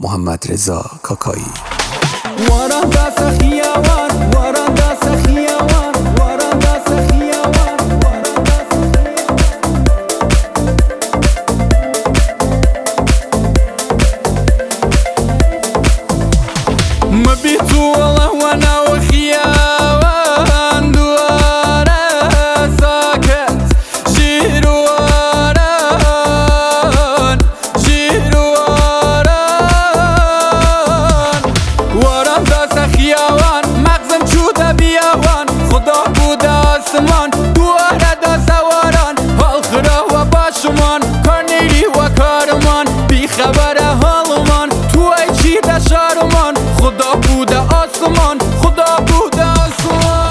محمد رضا کاکایی. واران دست خیابان، واران دست خیابان، واران دست خیابان، واران دست خیابان. مبيتو والله وانا وخيابان دوارا ساكت جيرواران جيرواران. واران دست خیابان مغزم چوده بیابان، خدا بوده آسمان دواره دا سواران. حال خرا و باشمان کار نیری و کارمان، بی خبر حالمان تو ای چی ده شارمان. خدا بوده آسمان، خدا بوده آسمان.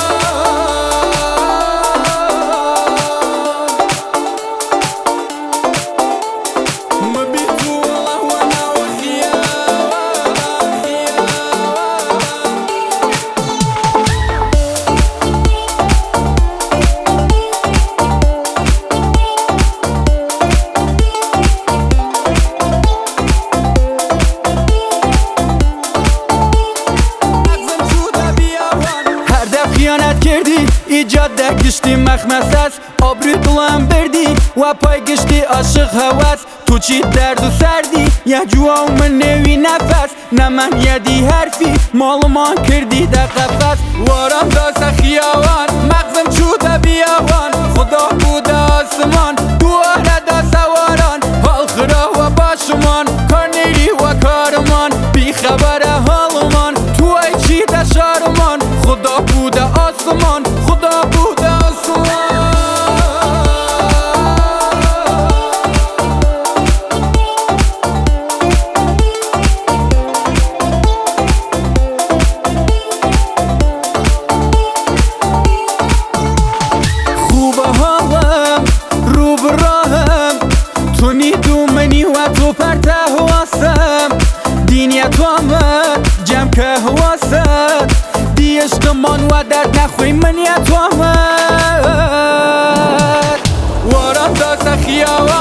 مبيتو والله وانا وخيابان هر دف خیانت کردی ایجاد ده گشتی مخمس است، آبروی دلم بردی و پای گشتی عاشق هوس. تو چی درد و سردی یه جوا من نوی نفس، نه من یدی حرفی مالمان کردی ده قفس. واران دست خیابان مغزم چوده بیابان، خدا بوده آسمان دواره دا سواران. حال خرا و باشمان کار نیری و کارمان، بی خبر حالمان تو ای چی ده شارمان. خدا بوده آسمان، خدا بوده آسمان. خوبه حالم رو براهم، تو نیدو منی و تو پرته حواسم. دینیه تو همه جمع که حواسم، دی عشقمان و درد نخوی منیه تو همه. واران دست خیابان